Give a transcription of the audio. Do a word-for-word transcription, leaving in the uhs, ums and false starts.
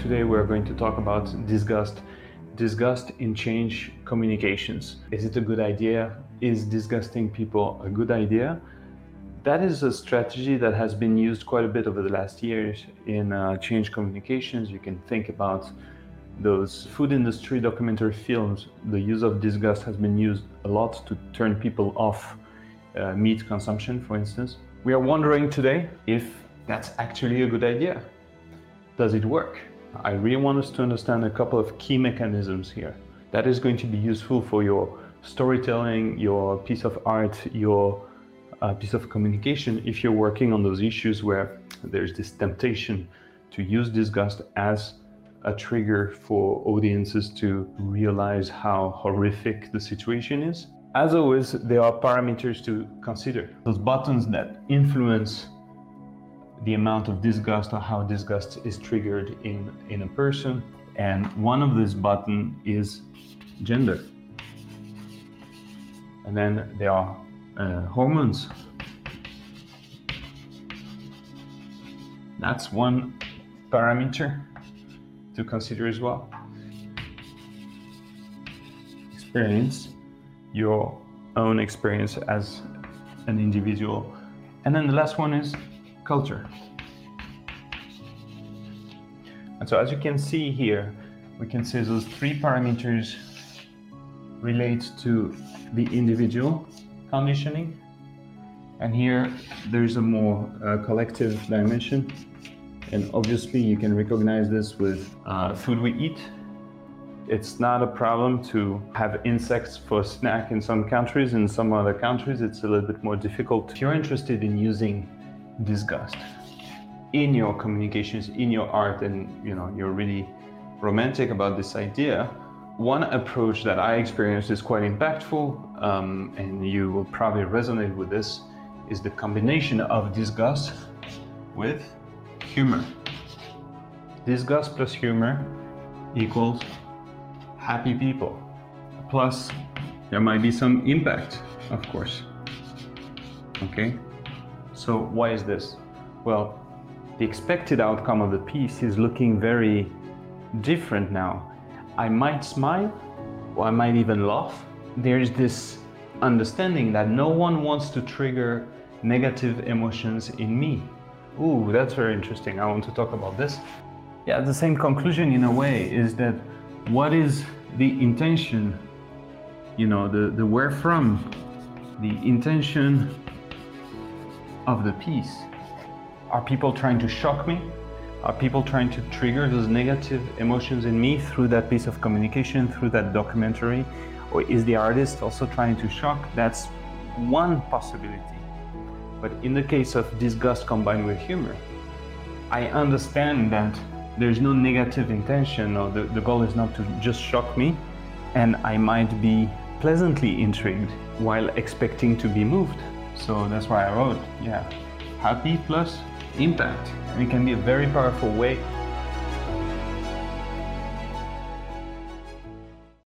Today we're going to talk about disgust. Disgust in change communications. Is it a good idea? Is disgusting people a good idea? That is a strategy that has been used quite a bit over the last years in uh, change communications. You can think about those food industry documentary films. The use of disgust has been used a lot to turn people off uh, meat consumption, for instance. We are wondering today if that's actually a good idea. Does it work? I really want us to understand a couple of key mechanisms here. That is going to be useful for your storytelling, your piece of art, your uh, piece of communication, if you're working on those issues where there's this temptation to use disgust as a trigger for audiences to realize how horrific the situation is. As always, there are parameters to consider. Those buttons that influence the amount of disgust or how disgust is triggered in, in a person. And one of these buttons is gender. And then there are uh, hormones. That's one parameter to consider as well. Experience, your own experience as an individual. And then the last one is culture. And so as you can see here, we can say those three parameters relate to the individual conditioning. And here there's a more uh, collective dimension. And obviously you can recognize this with uh, food we eat. It's not a problem to have insects for a snack in some countries. In some other countries, it's a little bit more difficult. If you're interested in using disgust in your communications, in your art, and you know you're really romantic about this idea, one approach that I experienced is quite impactful, um, and you will probably resonate with this, is the combination of disgust with humor. Disgust plus humor equals happy people. Plus, there might be some impact, of course. Okay? So why is this? Well, the expected outcome of the piece is looking very different now. I might smile, or I might even laugh. There's this understanding that no one wants to trigger negative emotions in me. Ooh, that's very interesting. I want to talk about this. Yeah, the same conclusion in a way is that what is the intention, you know, the, the where from, the intention of the piece. Are people trying to shock me? Are people trying to trigger those negative emotions in me through that piece of communication, through that documentary? Or is the artist also trying to shock? That's one possibility. But in the case of disgust combined with humor, I understand that there's no negative intention, or the, the goal is not to just shock me, and I might be pleasantly intrigued while expecting to be moved. So that's why I wrote, yeah, happy plus impact. And it can be a very powerful way